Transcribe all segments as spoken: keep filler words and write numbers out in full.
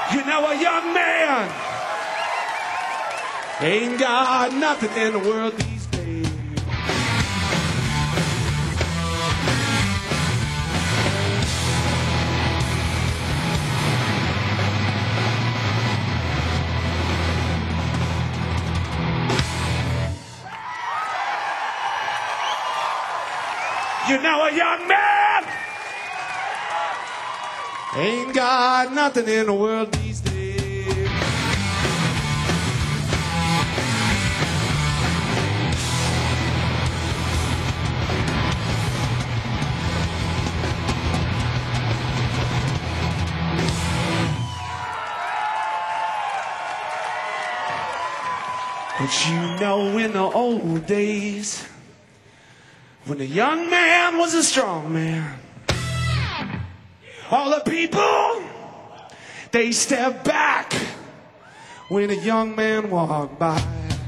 You know, a young man ain't got nothing in the world these days. You know, a young man ain't got nothing in the world these days. But you know, in the old days, when the young man was a strong man, all the people, they stepped back when a young man walked by.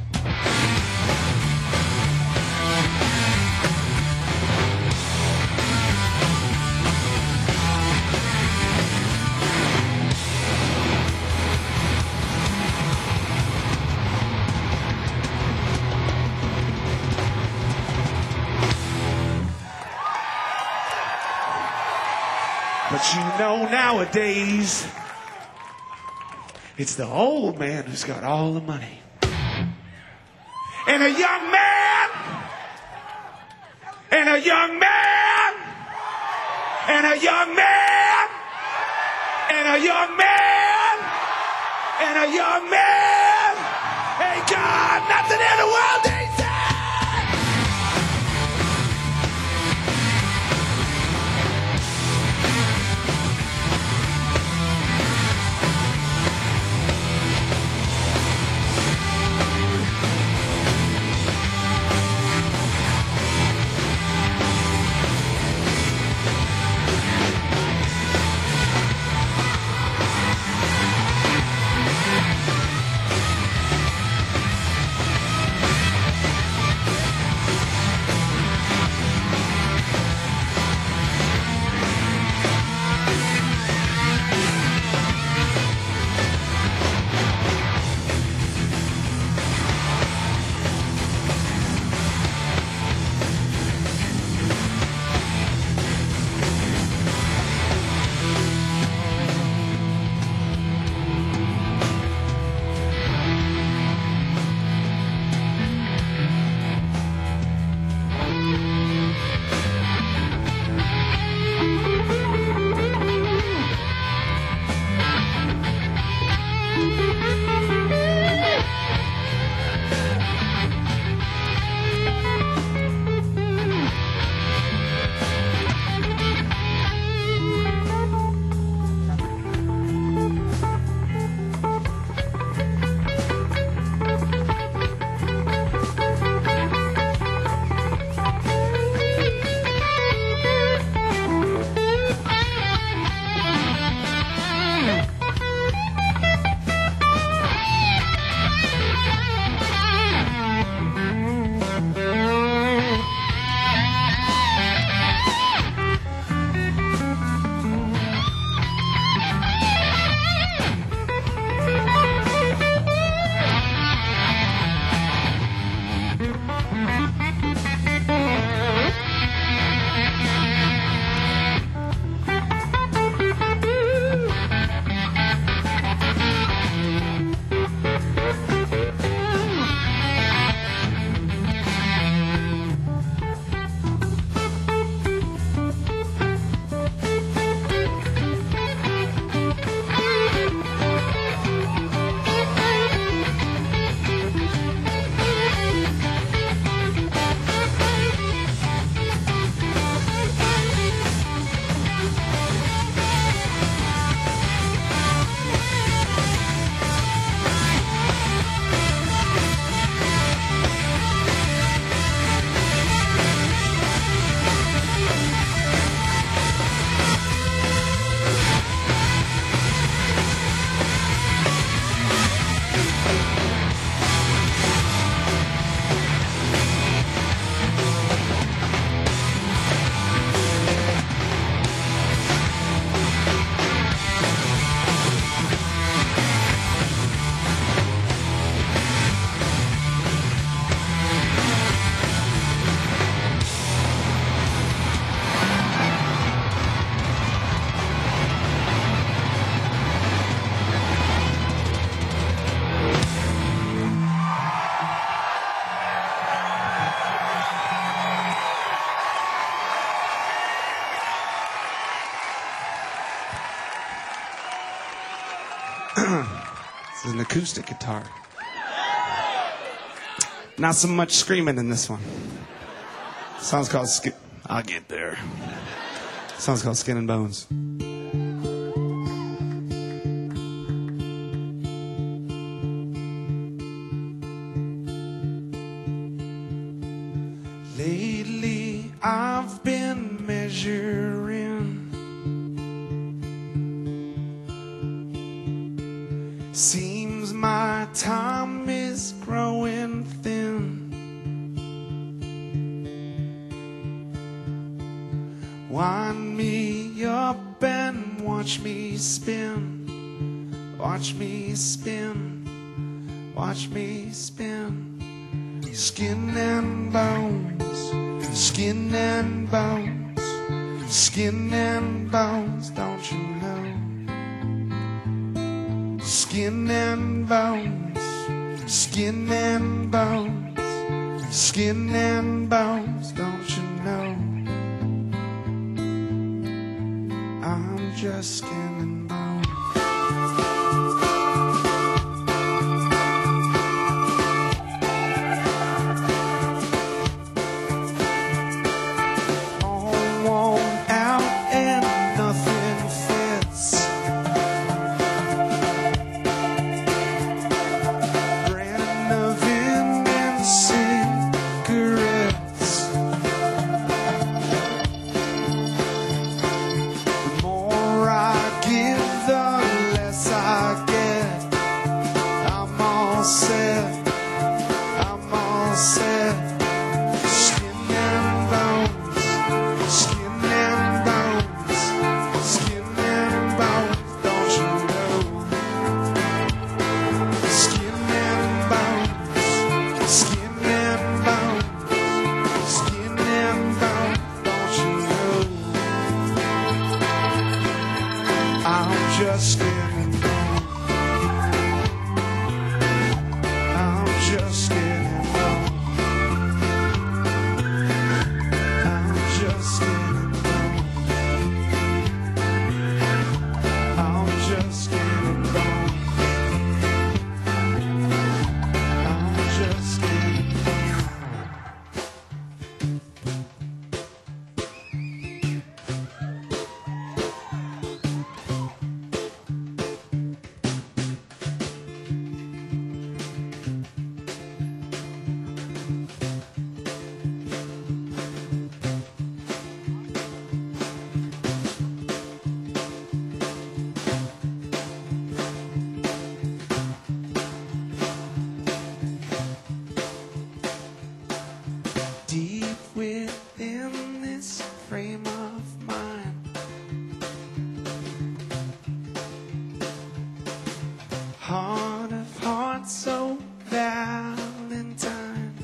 But you know, nowadays, it's the old man who's got all the money. And a young man, and a young man, and a young man, and a young man, and a young man ain't got nothing in the world they say. This is an acoustic guitar. Not so much screaming in this one. Song's called Skin. I'll get there. Song's called Skin and Bones. Lately I've been measuring. Seems my time is growing thin. Wind me up and watch me spin. Watch me spin. Watch me spin. Skin and bones. Skin and bones. Skin and bones, don't you know? Skin and bones, skin and bones, skin and bones, don't you know? I'm just skin and bones. All worn out and nothing fits. Set, I'm all set. Skin and bones, skin and bones, skin and bones, don't you know? Skin and bones, skin and bones, skin and bones, don't you know? I'm just skin and bones. Just skin and bone. I'm just skin and bone. I'm just skin and bone. I'm just skin and bone. Deep within this frame of mind, heart of hearts, so Valentine.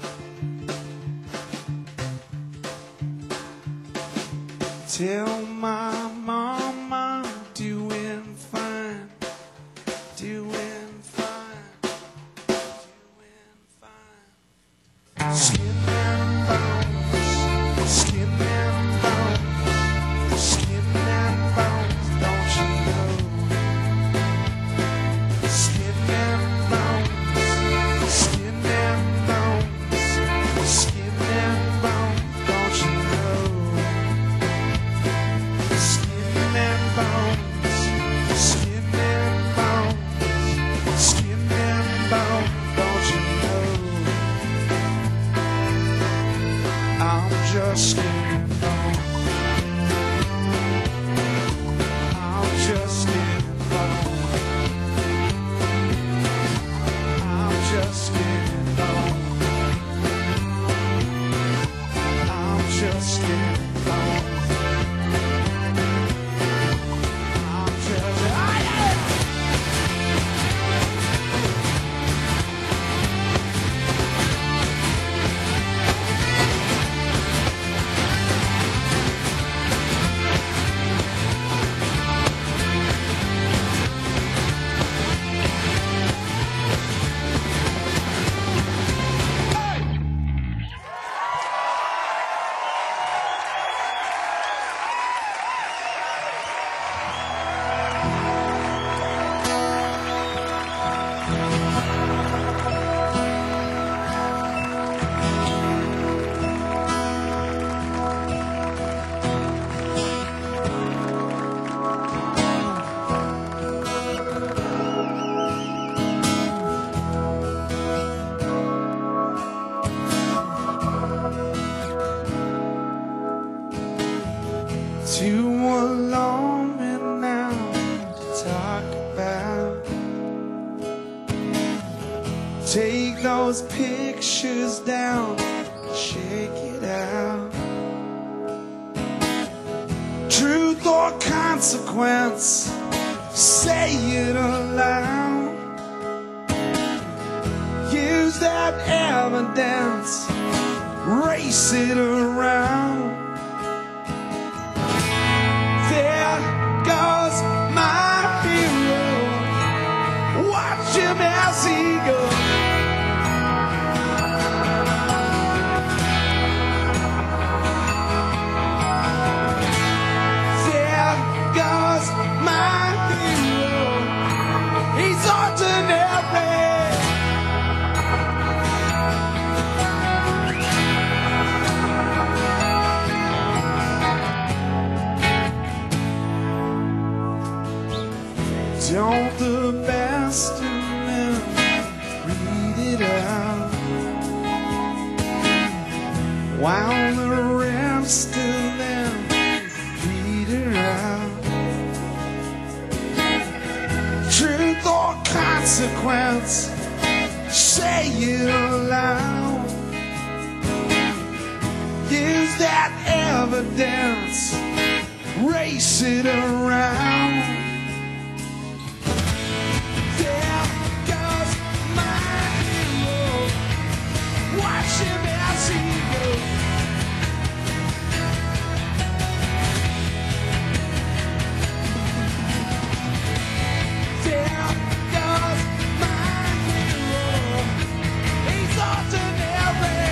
Tell my mom I'm doing fine, doing fine, doing fine. Skin and bones, skin and bones, skin and bones, don't you know? Skin and bones, skin and bones, skin and bones, don't you know? Take those pictures down, check it out. Truth or consequence, say it aloud. Use that evidence, race it around. There goes my hero, watch him as he goes. There goes my hero, he's ordinary. Don't the best of them read it out, while the rest of them read it out. Truth or consequence, say it aloud. Use that evidence, race it around. Watch him as he goes. There goes my hero, he's ordinary.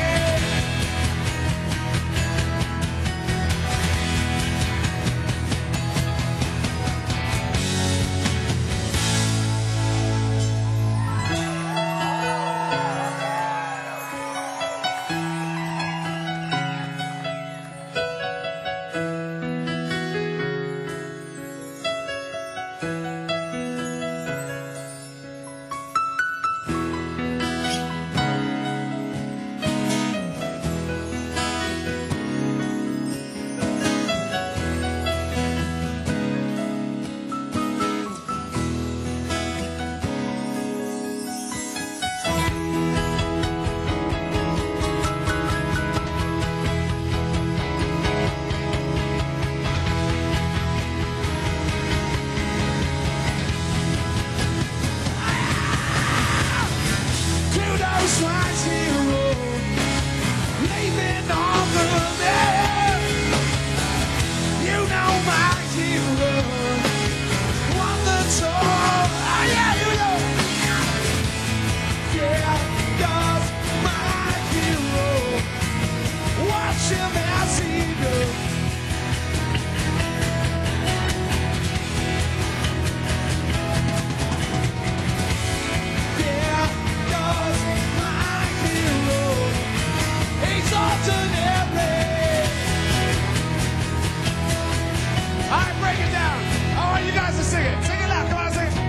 My hero, leaving on the land. You know my hero, won the tour. Oh yeah, you know. Yeah, goes my hero, watch him as he goes. Yeah, goes my hero, he's ordinary. All right, break it down. I want you guys to sing it. Sing it loud. Come on, sing it.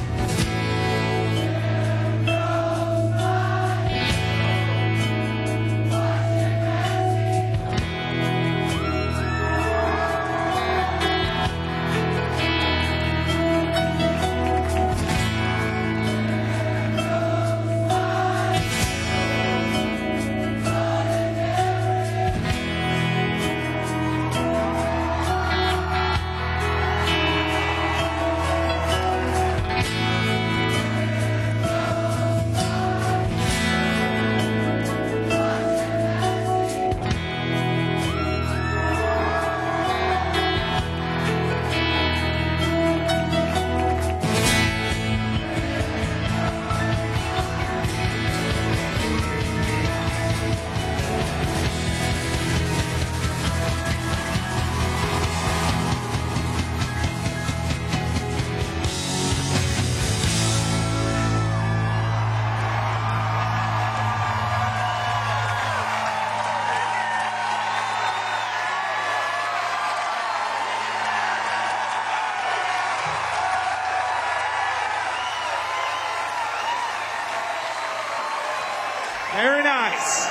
Very nice.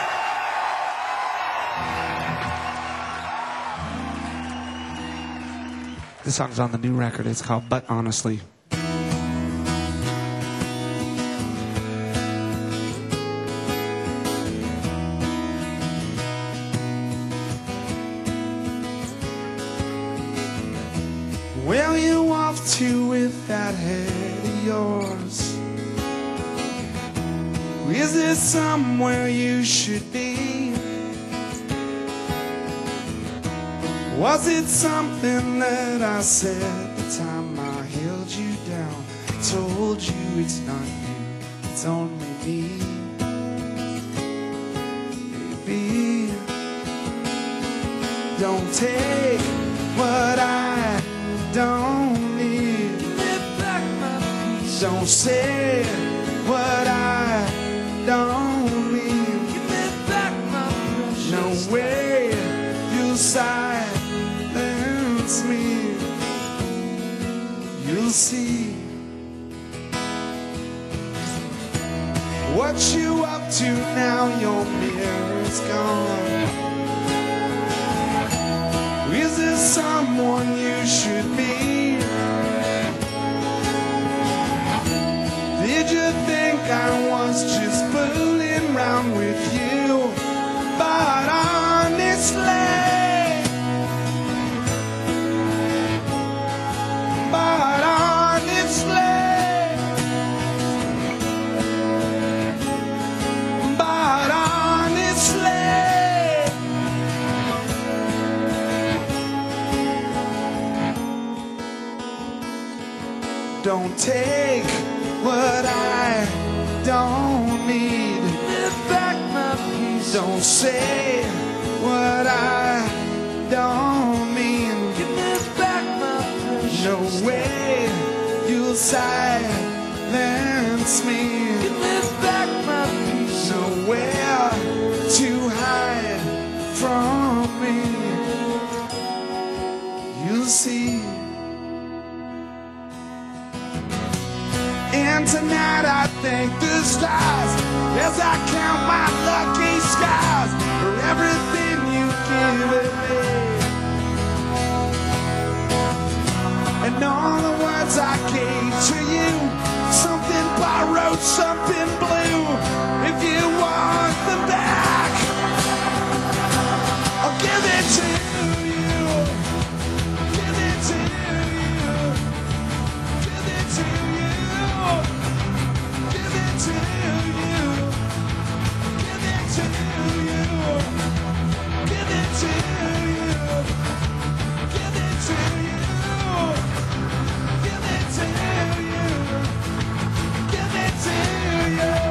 This song's on the new record. It's called But Honestly. that head of yours? Is there somewhere you should be? Was it something that I said the time I held you down? I told you it's not you, it's only me. Baby, don't take what I don't need. Don't say what I don't mean. No way you'll silence me. You'll see what you up to now. Your mirror's gone. Is there someone you should be? Did you think I was just fooling around with you? But honestly, but honestly, but honestly, don't take what I don't need. Give back my peace. Don't say what I don't mean. Give me back my precious. No way you'll silence me. Give me back my peace. Nowhere to hide from me. You'll see. And tonight I thank the stars as I count my lucky skies for everything you've given me, and all the words I gave to you. Something borrowed, something blue. If you want them back, I'll give it to you. Give it to you. Give it to you. Give it to you. Give it to you. Give it to you. Give it to you. Give it to you. Give it to you.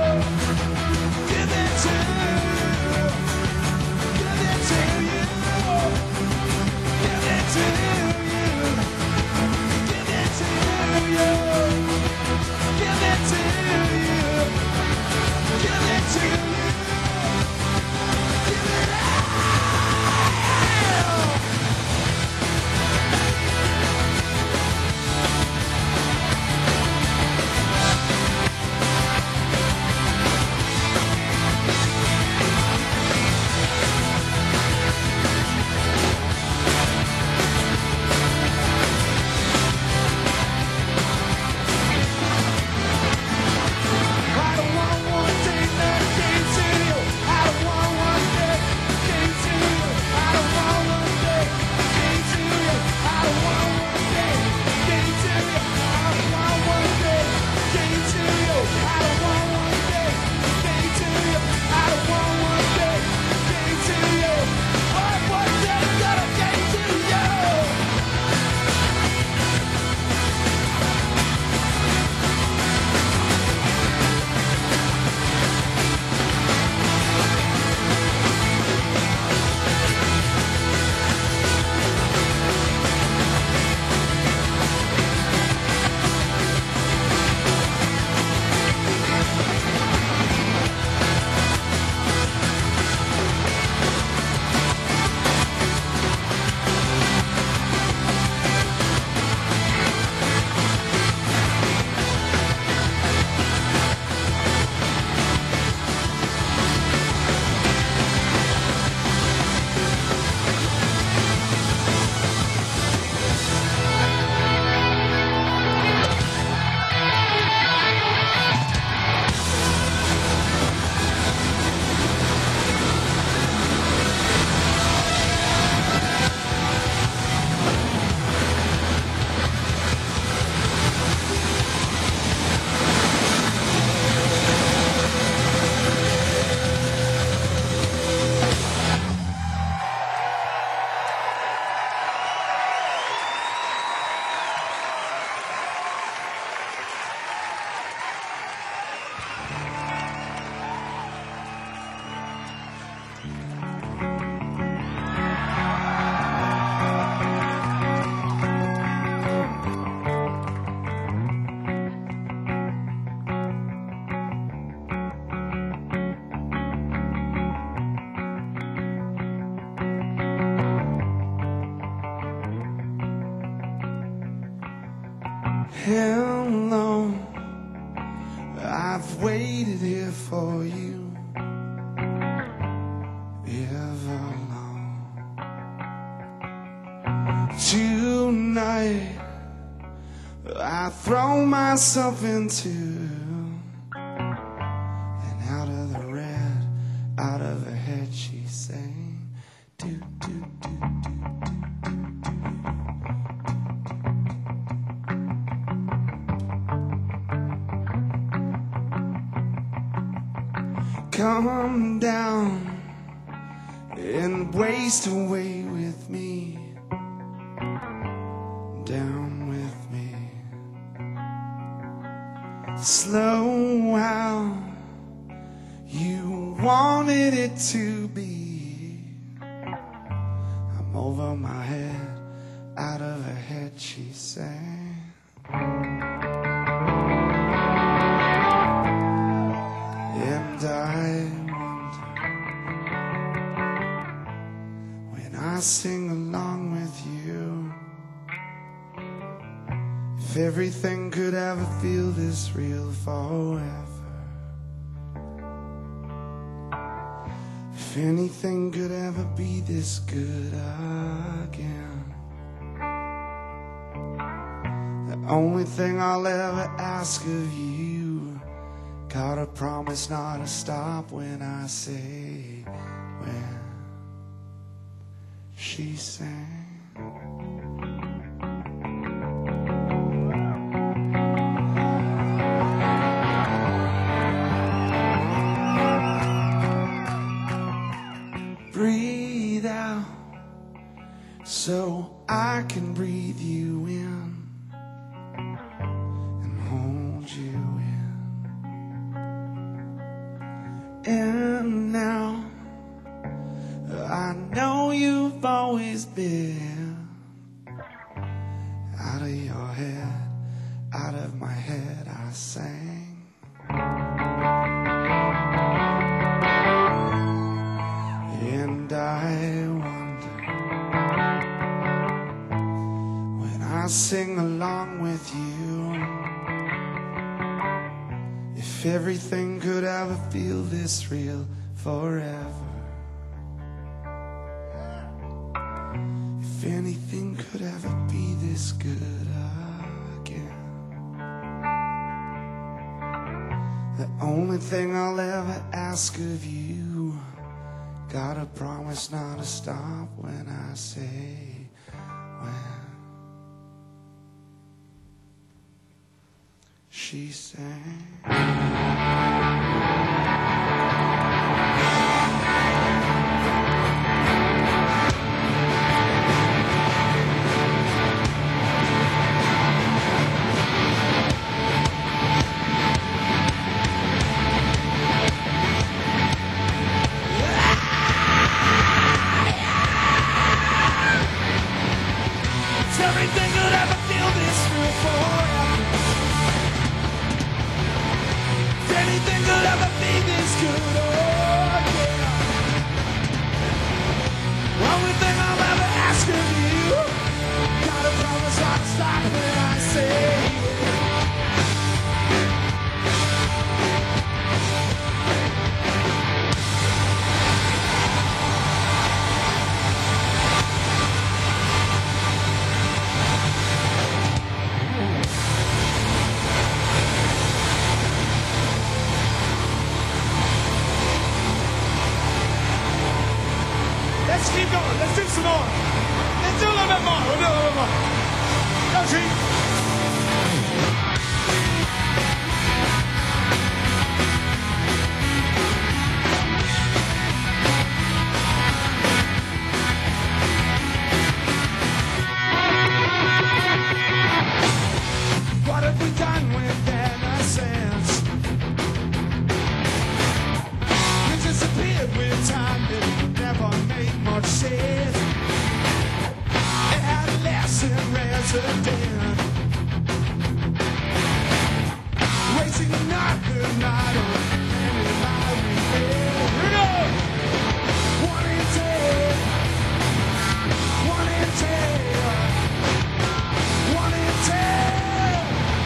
How long I've waited here for you, ever long. Tonight I throw myself into, and out of the red, out of her head she sang, do do do do do. Come down and waste away with me, down with me. Slow how you wanted it to be. I'm over my head, out of her head she sang. And I wonder, when I sing along with you, if everything could ever feel this real forever, if anything could ever be this good again. The only thing I'll ever ask of you, gotta promise not to stop when I say, when she sang. Breathe out so I can breathe you in and hold you in. And now I know you've always been out of your head, out of my head I sang. And I wonder, when I sing along with you, if everything could ever feel this real forever, if anything could ever be this good again. The only thing I'll ever ask of you, gotta promise not to stop when I say, when she sang. Everything could ever feel this real forever. If anything could ever be this good, oh yeah. Only thing I'll ever ask of you, gotta promise not to stop when I say, let's keep going. Let's do some more. Let's do a little bit more. We'll do a little bit more. Go, Chief. What have we done with innocence? We disappeared with time that never made much sense. Adolescent resident, wasting another night on anybody. Here we go. One in ten, one in ten, one in ten.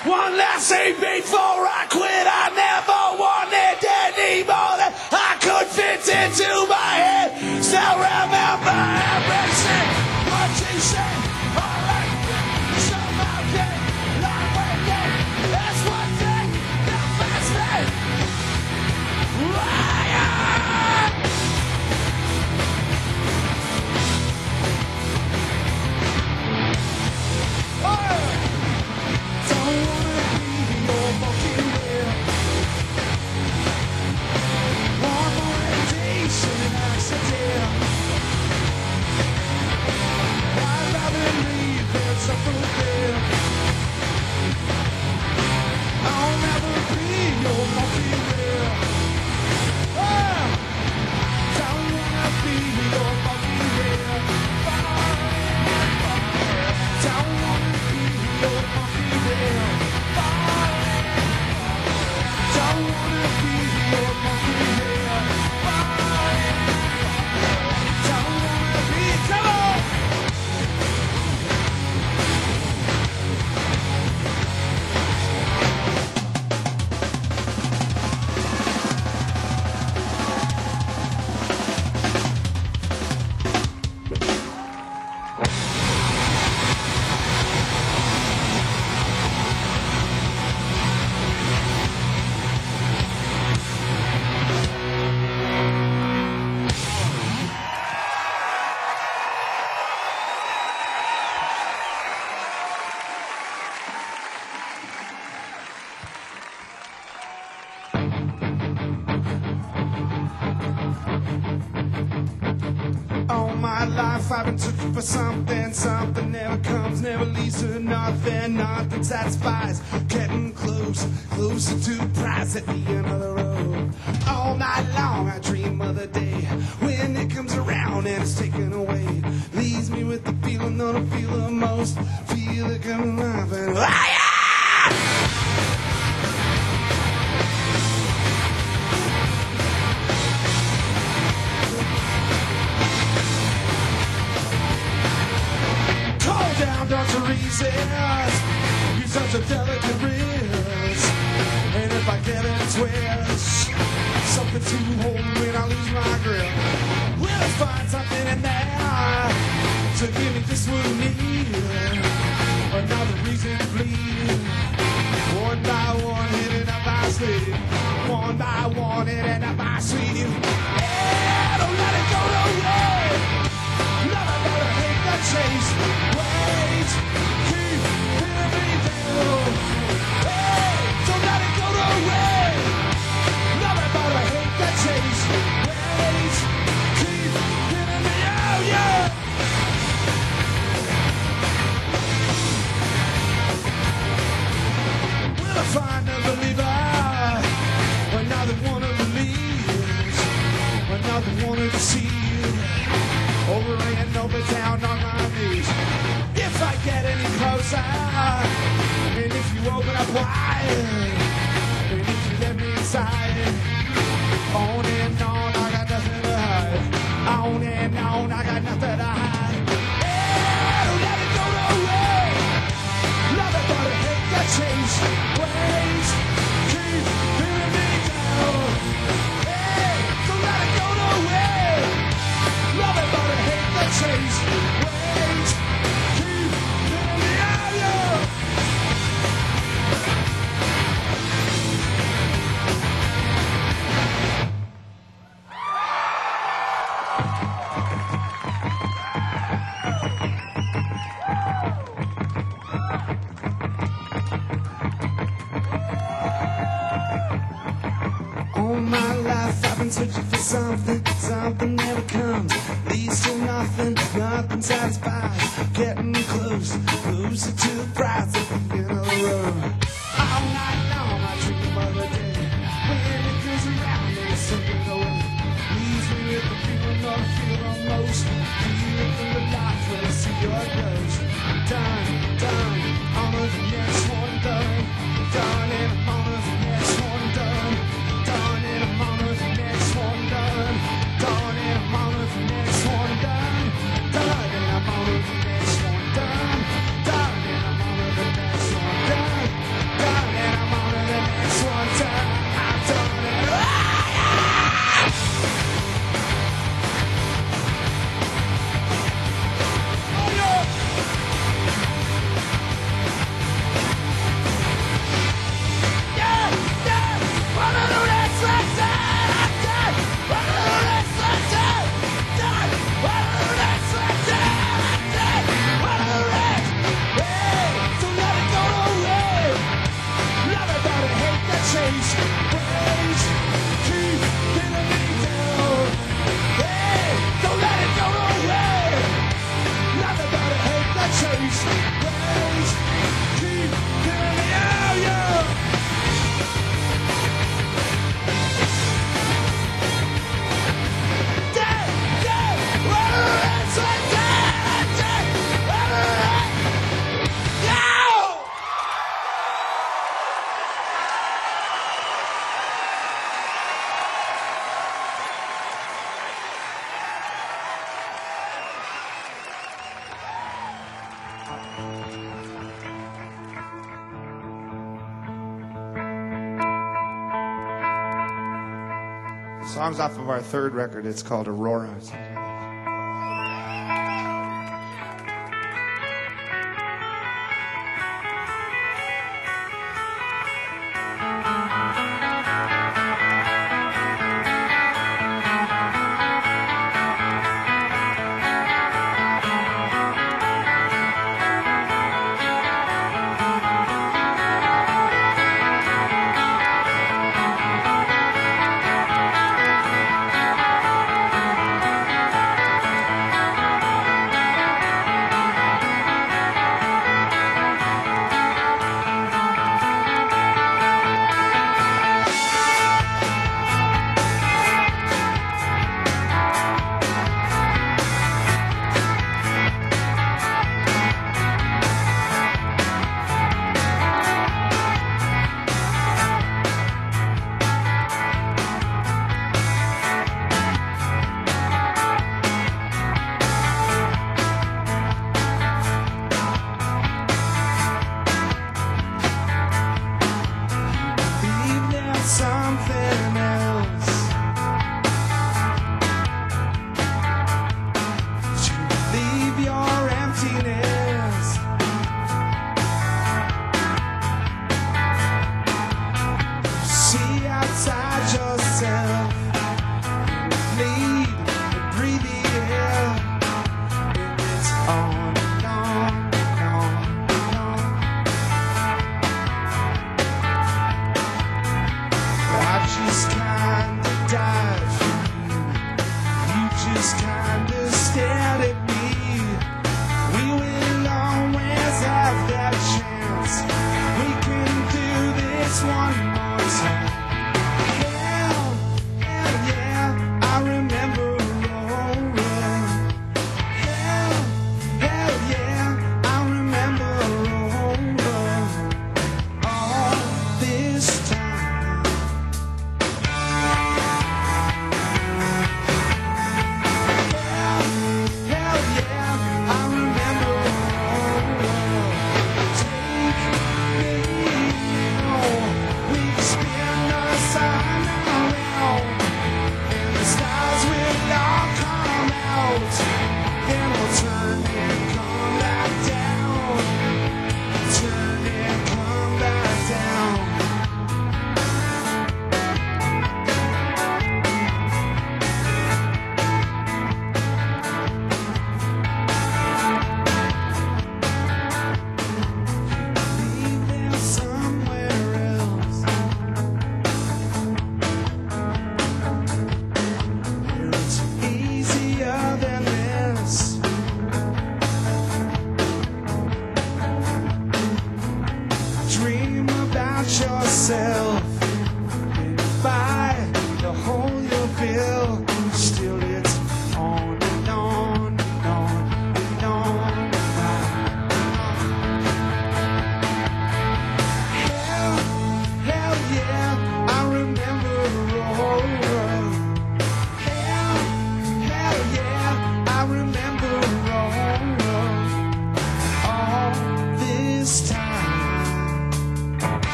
One last thing before I quit. I never wanted any more than I could fit into my head. Still remember everything. What you said. All right. Somehow get like waiting. That's one thing. The first thing. I've been searching for something, something never comes, never leads to nothing, nothing satisfies. Getting close, closer to prize at the end of the road. All night long I dream of the day when it comes around and it's taken away. Leaves me with the feeling that I feel the most, feel it coming up and ah, yeah! Don't you resist? You're such a delicate wrist. And if I get in a twist, something to hold when I lose my grip. We'll find something in there to give me just what I need. Another reason to bleed. One by one, hitting up my sleeve. One by one, hitting up my sleeve. Yeah, don't let it go away. Never gonna hate the chase. Wait, keep hitting me down. Hey, don't let it go to waste. Never gonna hate the chase. Wait, keep hitting me out, yeah. Will I find a believer? Another one of the leaves. Another one of the seeds. Over and over down on my knees. If I get any closer, and if you open up wide, and if you let me inside, on and on, I got nothing to hide. On and on, I got nothing to hide. Yeah, don't let it go no way. Nothing but a hate that chase. Ways, keep hitting me down. Hey, don't let it go no way. Nothing but a hate that chase. Ways, keep hitting me out, yeah. All my life I've been searching for something, something never comes, leads to nothing, nothing satisfies. Getting close, closer to the prize at the end of the road. All night long I dream of the day when it comes around and it's slipping away. Leaves me with the feeling of feeling most, feeling from the life when I see your ghost. Done, done, on to the next one, done, done, and I'm on to the next one, done. Done and I'm on to the next one, done. Done and I'm on to the next one, done. Done and I'm on to the next one, done. Done and I'm on to the next one, done. race, race, keep killing, yeah, yeah. Dead, dead, oh, it's a dead, dead, oh, yeah. The song's off of our third record. It's called Aurora. It's-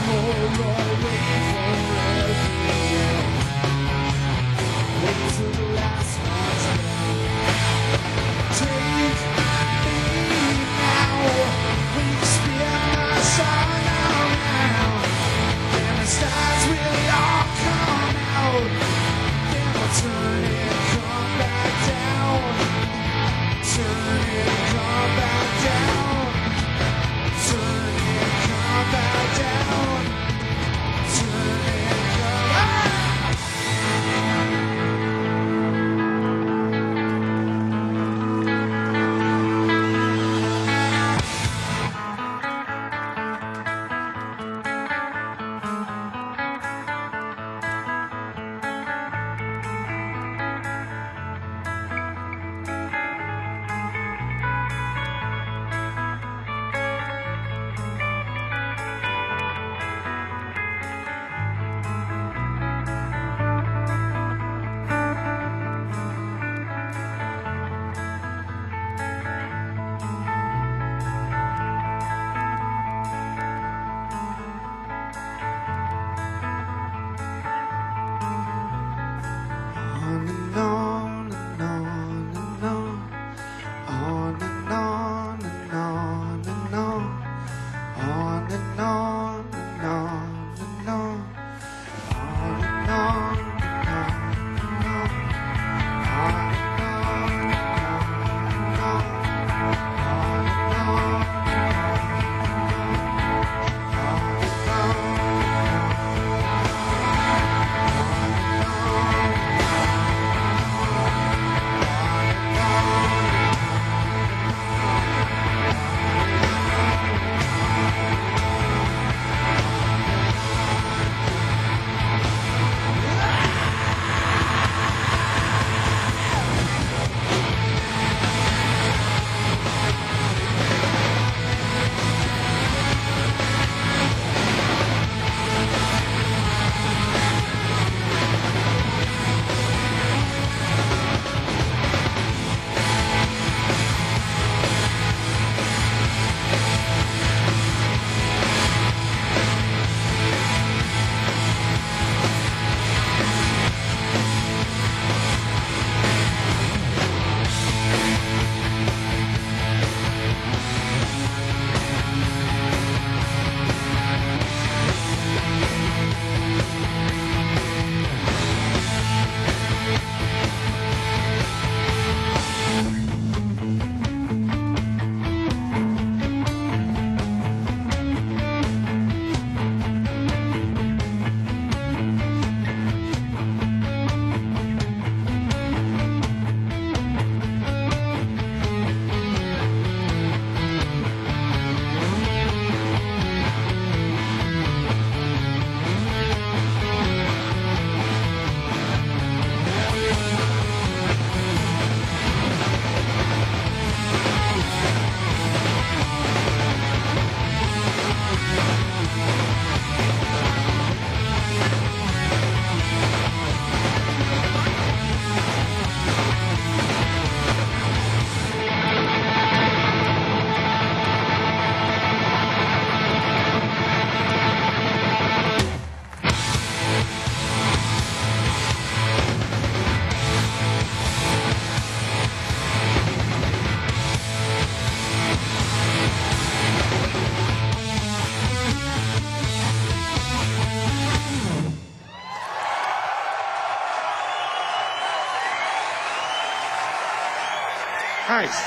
Nice.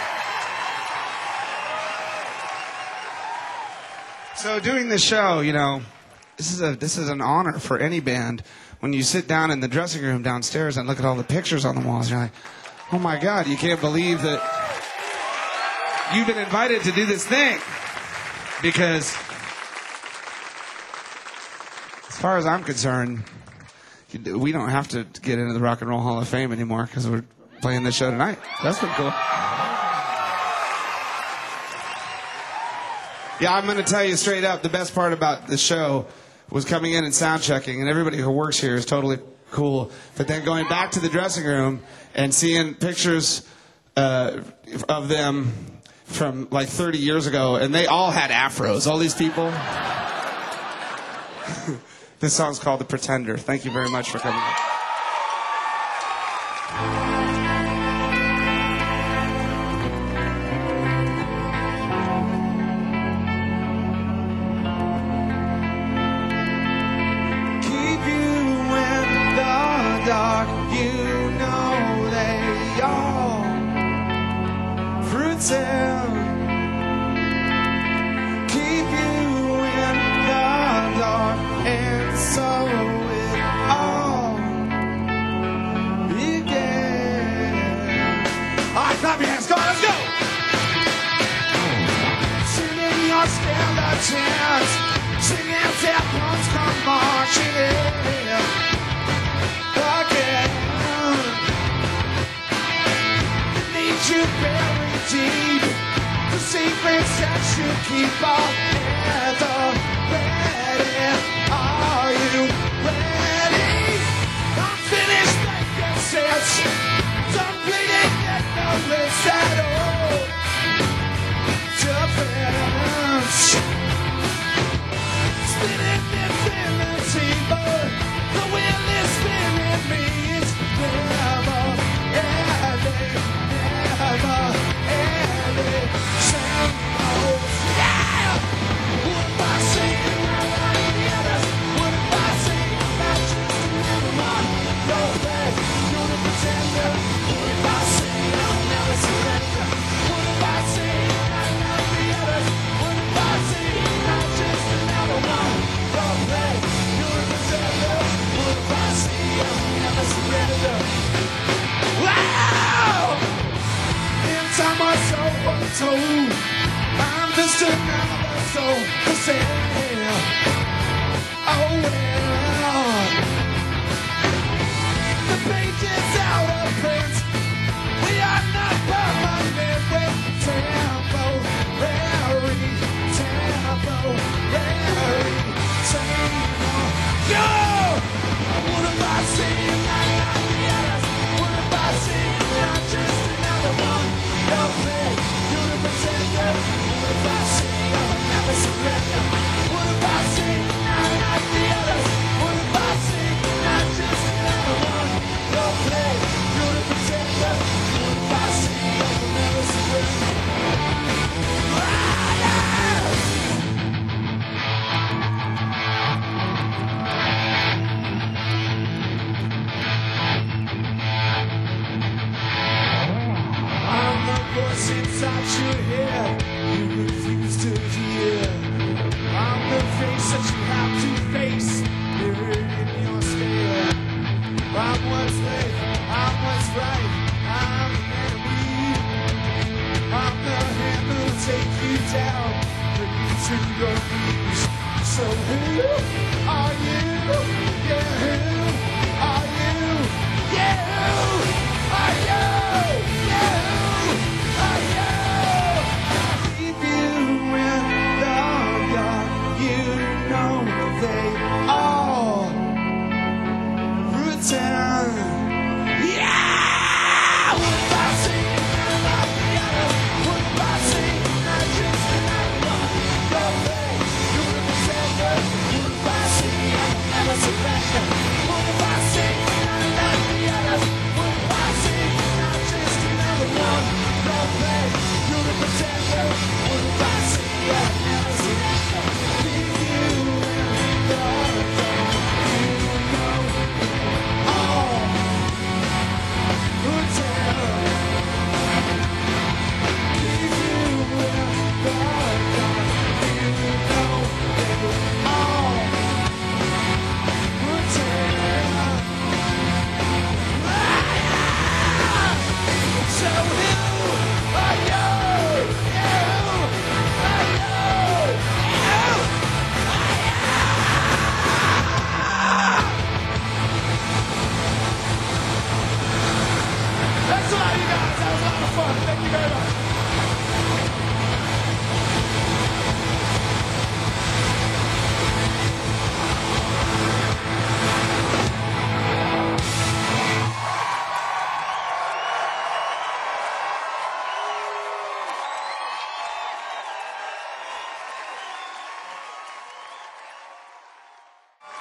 So doing this show, you know, this is a this is an honor for any band. When you sit down in the dressing room downstairs and look at all the pictures on the walls, you're like, oh my God, you can't believe that you've been invited to do this thing. Because as far as I'm concerned, we don't have to get into the Rock and Roll Hall of Fame anymore because we're playing this show tonight. That's pretty cool. Yeah, I'm going to tell you straight up, the best part about the show was coming in and sound checking, and everybody who works here is totally cool. But then going back to the dressing room and seeing pictures uh, of them from like thirty years ago, and they all had afros, all these people. This song's called The Pretender. Thank you very much for coming. Keep you in the dark, you know they all pretend. Keep you in the dark, and so it all began. All right, clap your hands. Go on, let's go. Singing your stand a chance. Singing that ones come marching in again. Need you buried deep. The secrets that you keep all together. Ready? Are you ready? I'm finished making sense. Don't really get no rest at all. Defense. Spinning infinity, but the wheel is spinning me. It's never ending, never ending. Same old, yeah. What if I say I'm like the others? What if I say I'm not just another one? No way, you're the pretender. What if I say I'll never surrender? What if I say I'm not like the others? What if I say I'm not just another one? No way, you're the pretender. What if I say I'll never surrender? Wow! In time or so untold, I'm just another soul for sale. Oh well, the page is out of print. We are not permanent. We're temporary, temporary, temporary. Yo! What if I say I'm not like the others? What if I say I'm not just another one? No way, you're the pretender. What if I say I'll never surrender? What if I say I'm not like the others? What if I say I'm not just another one? No way, you're the pretender. What if I say I'll never surrender? Ah, yeah! I'm the voice inside your head you refuse to hear. I'm the face that you have to face, mirrored in your stare. I'm what's left, I'm what's right, I'm the enemy. I'm the hand that'll take you down, bring you to your knees. So who are you? Yeah, who are you? Yeah, who are you? Yeah, who are you? Keep you in the dark, you know they all pretend. Yeah! What if I say I'm not like the others? What if I say I'm not just another one? No way, you're the pretender. What if I say I'm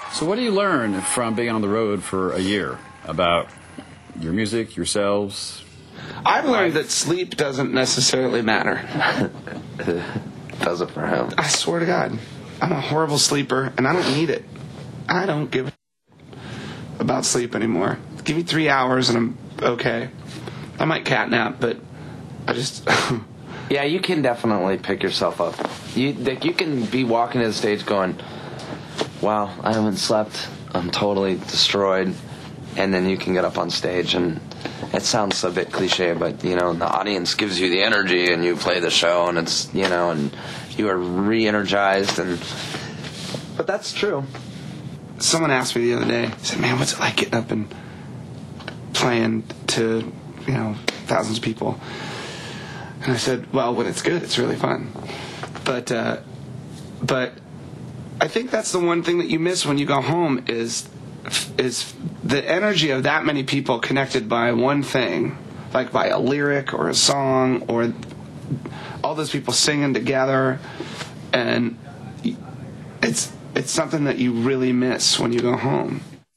So what do you learn from being on the road for a year about your music, yourselves? I've learned that sleep doesn't necessarily matter. Does it for him? I swear to God. I'm a horrible sleeper, and I don't need it. I don't give a about sleep anymore. Give me three hours, and I'm okay. I might catnap, but I just... Yeah, you can definitely pick yourself up. You like, you can be walking to the stage going, wow, I haven't slept. I'm totally destroyed. And then you can get up on stage, and it sounds a bit cliche, but, you know, the audience gives you the energy, and you play the show, and it's, you know, and you are re-energized. And But that's true. Someone asked me the other day, said, man, what's it like getting up and playing to, you know, thousands of people? And I said, well, when it's good, it's really fun. But, uh, but I think that's the one thing that you miss when you go home is, is the energy of that many people connected by one thing, like by a lyric or a song or all those people singing together. And it's, it's something that you really miss when you go home.